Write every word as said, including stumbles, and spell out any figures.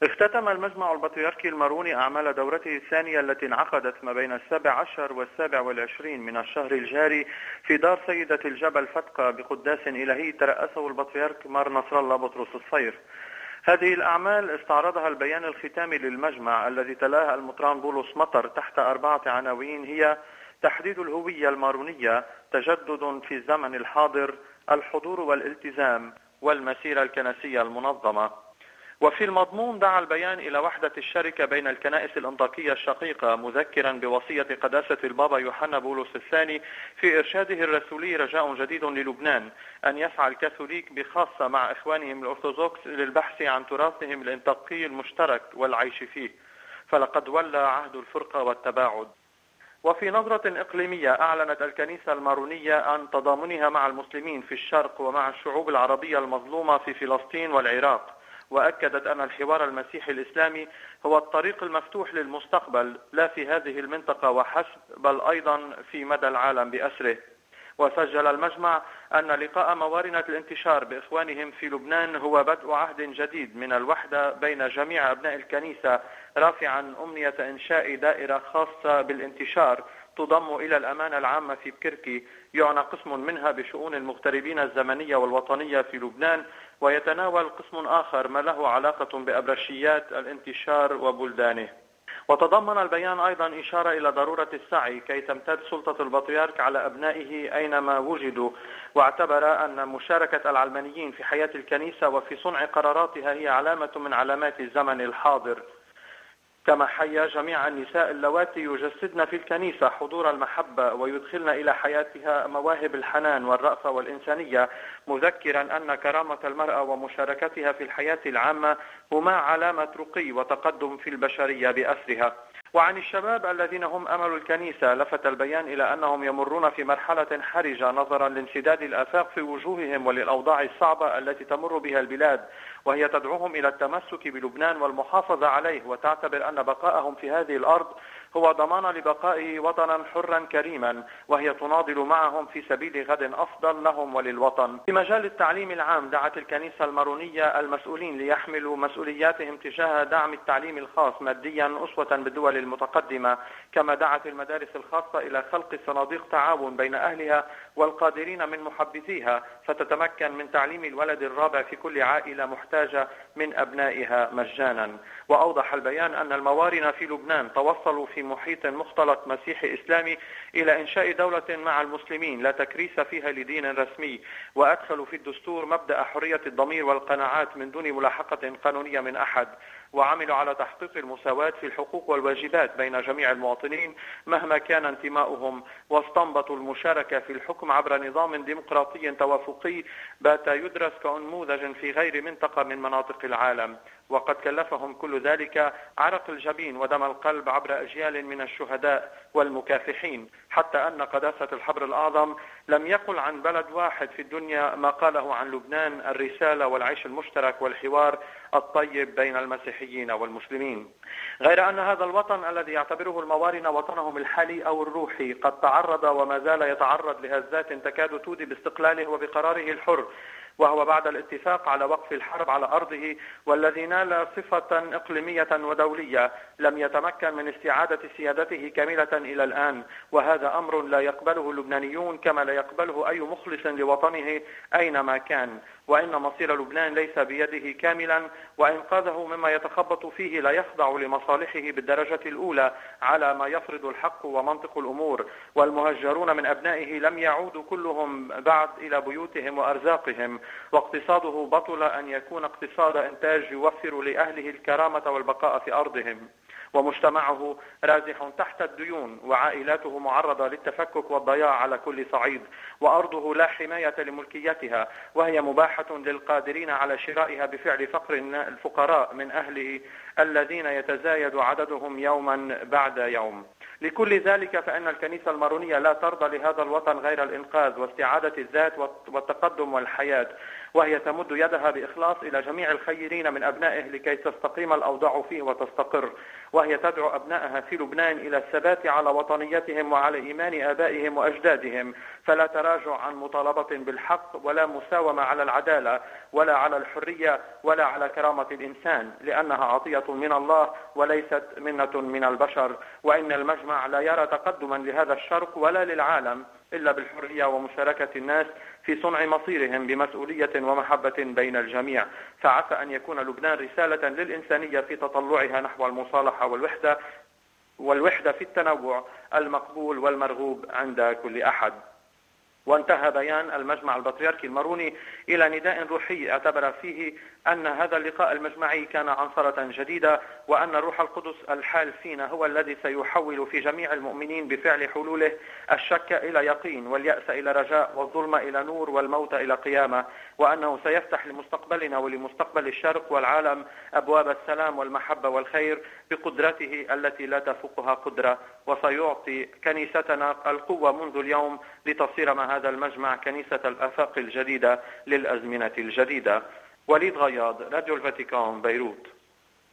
اختتم المجمع البطريركي الماروني أعمال دورته الثانية التي انعقدت ما بين السابع عشر والسابع والعشرين من الشهر الجاري في دار سيدة الجبل فتقة بقداس إلهي ترأسه البطريرك مار نصر الله بطرس الصير. هذه الأعمال استعرضها البيان الختامي للمجمع الذي تلاها المطران بولس مطر تحت أربعة عناوين هي: تحديد الهوية المارونية، تجدد في الزمن الحاضر، الحضور والالتزام، والمسيرة الكنسية المنظمة. وفي المضمون دعا البيان إلى وحدة الشركة بين الكنائس الأنطاكية الشقيقة، مذكرا بوصية قداسة البابا يوحنا بولس الثاني في إرشاده الرسولي رجاء جديد للبنان أن يسعى الكاثوليك بخاصة مع إخوانهم الأرثوذكس للبحث عن تراثهم الإنطاكي المشترك والعيش فيه، فلقد ولى عهد الفرقة والتباعد. وفي نظرة إقليمية أعلنت الكنيسة المارونية عن تضامنها مع المسلمين في الشرق ومع الشعوب العربية المظلومة في فلسطين والعراق، وأكدت أن الحوار المسيحي الإسلامي هو الطريق المفتوح للمستقبل لا في هذه المنطقة وحسب بل أيضا في مدى العالم بأسره. وسجل المجمع أن لقاء موارنة الانتشار بإخوانهم في لبنان هو بدء عهد جديد من الوحدة بين جميع أبناء الكنيسة، رافعا أمنية إنشاء دائرة خاصة بالانتشار تضم إلى الأمانة العامة في بكركي، يعنى قسم منها بشؤون المغتربين الزمنية والوطنية في لبنان، ويتناول قسم آخر ما له علاقة بأبرشيات الانتشار وبلدانه. وتضمن البيان أيضا إشارة إلى ضرورة السعي كي تمتد سلطة البطريرك على أبنائه أينما وجدوا، واعتبر أن مشاركة العلمانيين في حياة الكنيسة وفي صنع قراراتها هي علامة من علامات الزمن الحاضر. كما حيا جميع النساء اللواتي يجسدن في الكنيسة حضور المحبة ويدخلن إلى حياتها مواهب الحنان والرأفة والإنسانية، مذكرا أن كرامة المرأة ومشاركتها في الحياة العامة هما علامة رقي وتقدم في البشرية بأسرها. وعن الشباب الذين هم أمل الكنيسة لفت البيان إلى أنهم يمرون في مرحلة حرجة نظرا لانسداد الآفاق في وجوههم وللأوضاع الصعبة التي تمر بها البلاد، وهي تدعوهم إلى التمسك بلبنان والمحافظة عليه، وتعتبر أن بقاءهم في هذه الأرض هو ضمان لبقائه وطنا حرا كريما، وهي تناضل معهم في سبيل غد أفضل لهم وللوطن. في مجال التعليم العام دعت الكنيسة المارونية المسؤولين ليحملوا مسؤولياتهم تجاه دعم التعليم الخاص ماديا أسوة بالدول المتقدمة، كما دعت المدارس الخاصة إلى خلق صناديق تعاون بين أهلها والقادرين من محبذيها، فتتمكن من تعليم الولد الرابع في كل عائلة محتاجة من أبنائها مجانا. وأوضح البيان أن الموارنة في لبنان توصلوا في محيط مختلط مسيحي إسلامي إلى إنشاء دولة مع المسلمين لا تكريس فيها لدين رسمي، وأدخلوا في الدستور مبدأ حرية الضمير والقناعات من دون ملاحقة قانونية من أحد، وعملوا على تحقيق المساواة في الحقوق والواجبات بين جميع المواطنين مهما كان انتماؤهم، واستنبطوا المشاركة في الحكم عبر نظام ديمقراطي توافقي بات يدرس كنموذج في غير منطقة من مناطق العالم. وقد كلفهم كل ذلك عرق الجبين ودم القلب عبر أجيال من الشهداء والمكافحين، حتى أن قداسة الحبر الأعظم لم يقل عن بلد واحد في الدنيا ما قاله عن لبنان: الرسالة والعيش المشترك والحوار الطيب بين المسيحيين والمسلمين. غير أن هذا الوطن الذي يعتبره الموارنة وطنهم الحالي أو الروحي قد تعرض وما زال يتعرض لهزات تكاد تودي باستقلاله وبقراره الحر، وهو بعد الاتفاق على وقف الحرب على أرضه والذي نال صفة إقليمية ودولية لم يتمكن من استعادة سيادته كاملة إلى الآن، وهذا أمر لا يقبله اللبنانيون كما لا يقبله أي مخلص لوطنه أينما كان، وإن مصير لبنان ليس بيده كاملا، وإنقاذه مما يتخبط فيه لا يخضع لمصالحه بالدرجة الأولى على ما يفرض الحق ومنطق الأمور. والمهجرون من أبنائه لم يعودوا كلهم بعد إلى بيوتهم وأرزاقهم، واقتصاده بطل أن يكون اقتصاد إنتاج يوفر لأهله الكرامة والبقاء في أرضهم، ومجتمعه رازح تحت الديون، وعائلاته معرضة للتفكك والضياع على كل صعيد، وأرضه لا حماية لملكيتها، وهي مباحة للقادرين على شرائها بفعل فقر الفقراء من أهله الذين يتزايد عددهم يوما بعد يوم. لكل ذلك فإن الكنيسة المارونية لا ترضى لهذا الوطن غير الإنقاذ واستعادة الذات والتقدم والحياة، وهي تمد يدها بإخلاص إلى جميع الخيرين من أبنائه لكي تستقيم الأوضاع فيه وتستقر، وهي تدعو أبنائها في لبنان إلى الثبات على وطنيتهم وعلى إيمان آبائهم وأجدادهم، فلا تراجع عن مطالبة بالحق ولا مساومة على العدالة ولا على الحرية ولا على كرامة الإنسان، لأنها عطية من الله وليست منة من البشر. وإن المجمع لا يرى تقدما لهذا الشرق ولا للعالم إلا بالحرية ومشاركة الناس في صنع مصيرهم بمسؤولية ومحبة بين الجميع. فعسى أن يكون لبنان رسالة للإنسانية في تطلعها نحو المصالحة والوحدة والوحدة في التنوع المقبول والمرغوب عند كل أحد. وانتهى بيان المجمع البطريركي الماروني إلى نداء روحي اعتبر فيه أن هذا اللقاء المجمعي كان عنصرة جديدة، وأن روح القدس الحال فينا هو الذي سيحول في جميع المؤمنين بفعل حلوله الشك إلى يقين واليأس إلى رجاء والظلم إلى نور والموت إلى قيامة، وأنه سيفتح لمستقبلنا ولمستقبل الشرق والعالم أبواب السلام والمحبة والخير بقدرته التي لا تفوقها قدرة، وسيعطي كنيستنا القوة منذ اليوم لتصير مع هذا المجمع كنيسة الآفاق الجديدة للأزمنة الجديدة. وليد غياض، راديو الفاتيكان، بيروت.